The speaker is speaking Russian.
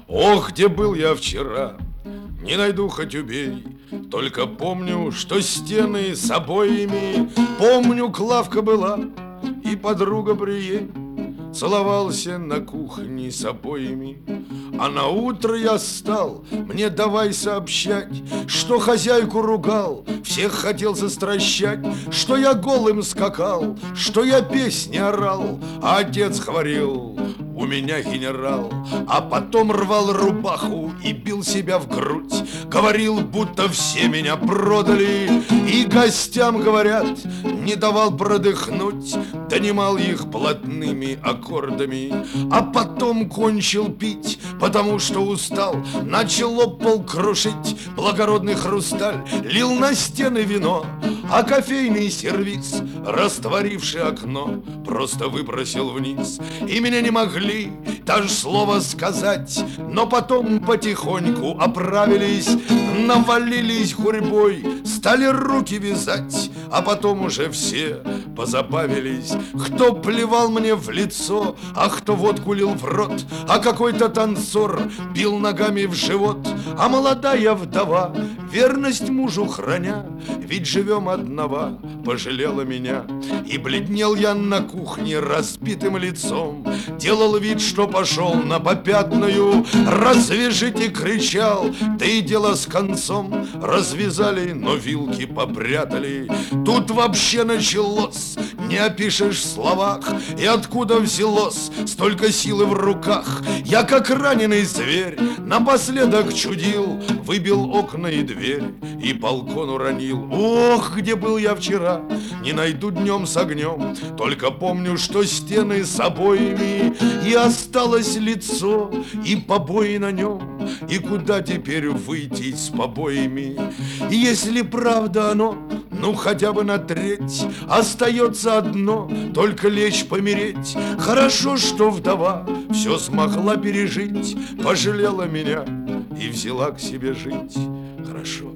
Ох, где был я вчера, не найду, хоть убей. Только помню, что стены с обоями. Помню, Клавка была и подруга при ей. Целовался на кухне с обоями. А на утро я стал, мне давай сообщать, что хозяйку ругал, всех хотел застращать, что я голым скакал, что я песни орал, а отец говорил: у меня генерал. А потом рвал рубаху и бил себя в грудь, говорил, будто все меня продали, и гостям, говорят, не давал продыхнуть, донимал их блатными аккордами. А потом кончил пить, потому что устал, начал об пол крушить благородный хрусталь, лил на стены вино, а кофейный сервиз, растворивший окно, просто выбросил вниз. И меня не могли даже слова сказать, но потом потихоньку оправились, навалились гурьбой, стали руки вязать, а потом уже все позабавились. Кто плевал мне в лицо, а кто водку лил в рот, а какой-то танцор бил ногами в живот, а молодая вдова, верность мужу храня, ведь живем одного, пожалела меня. И бледнел я на кухне разбитым лицом, делал вид, что пошел на попятную. Развяжите, кричал, да и дело с концом. Развязали, но вилки попрятали. Тут вообще началось, не опишешь в словах. И откуда взялось столько силы в руках? Я, как раненый зверь, напоследок чудил, выбил окна и дверь и балкон уронил. Ох, где был я вчера, не найду днем с огнем. Только помню, что стены с обоями, и осталось лицо, и побои на нем. И куда теперь выйти с побоями? И если правда оно, ну хотя бы на треть, остается одно, только лечь помереть. Хорошо, что вдова все смогла пережить, пожалела меня и взяла к себе жить. Хорошо.